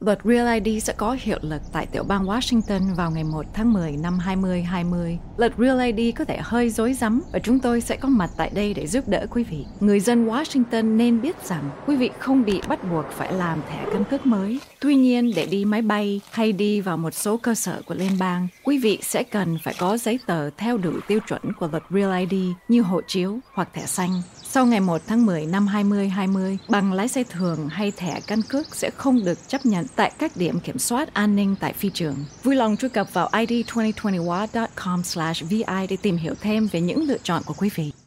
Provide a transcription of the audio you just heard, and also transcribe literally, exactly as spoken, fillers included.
Luật Real i đê sẽ có hiệu lực tại tiểu bang Washington vào ngày một tháng mười năm hai nghìn hai mươi. Luật Real i đê có thể hơi rối rắm và chúng tôi sẽ có mặt tại đây để giúp đỡ quý vị. Người dân Washington nên biết rằng quý vị không bị bắt buộc phải làm thẻ căn cước mới. Tuy nhiên, để đi máy bay hay đi vào một số cơ sở của liên bang, quý vị sẽ cần phải có giấy tờ theo đủ tiêu chuẩn của luật Real i đê như hộ chiếu hoặc thẻ xanh. Sau ngày một tháng mười năm hai nghìn hai mươi, bằng lái xe thường hay thẻ căn cước sẽ không được chấp nhận tại các điểm kiểm soát an ninh tại phi trường. Vui lòng truy cập vào i d hai không hai không w dot com slash v i để tìm hiểu thêm về những lựa chọn của quý vị.